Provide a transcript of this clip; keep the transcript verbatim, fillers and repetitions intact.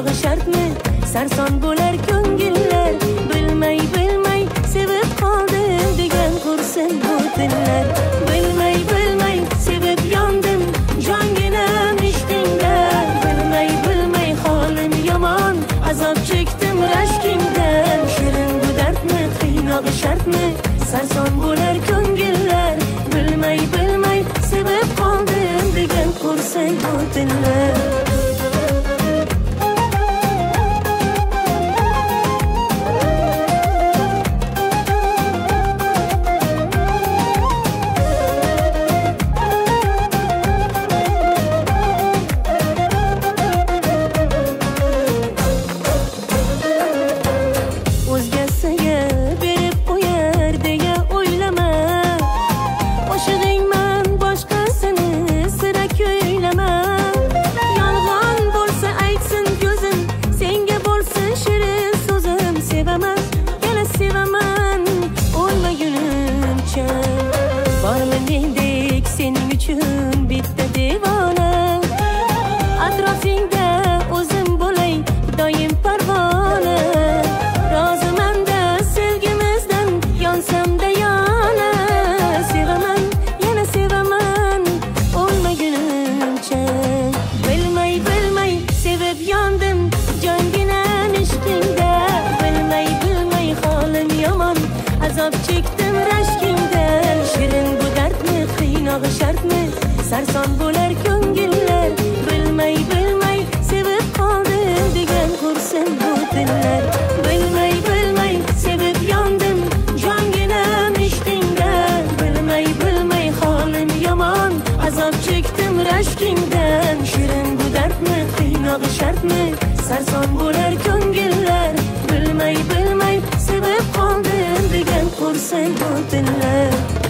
qiynog'i shartmi? Sarson bo'lar ko'ngillar, bilmay bilmay sevib qoldim degan qursin bu tillar. Bilmay bilmay sevib yondim, jonginam eshtinglar. Bilmay bilmay holim yomon, azob chekdim rashkingdan. Shirin bu dardmi, qiynog'i shartmi? Sarson bo'lar ko'ngillar, bilmay bilmay sevib qoldim degan qursin bu tillar. Bormi mendek sening uchun bitta devona, atrofingda o'zim bo'lay doim parvona. Roziman-da sevgimizdan, yonsam-da yana. Sevaman, yana sevaman, o'lmagunimcha. Bilmay bilmay sevib yondim, jonginam ishqingda. Bilmay bilmay holim yomon, azob chekdim rashkingdan. Shirin bu dardmi, qiynog'i shartmi? Sarson bo'lar ko'ngillar, bilmay bilmay sevib qoldim degan qursin bu tillar. Bilmay bilmay sevib yondim, jonginam eshtingda. Bilmay bilmay holim yomon, azob chekdim rashkingdan. Shirin bu dardmi, qiynog'i shartmi? Sarson bo'lar ko'ngillar, bilmay bilmay sevib qoldim degan qursin bu tillar.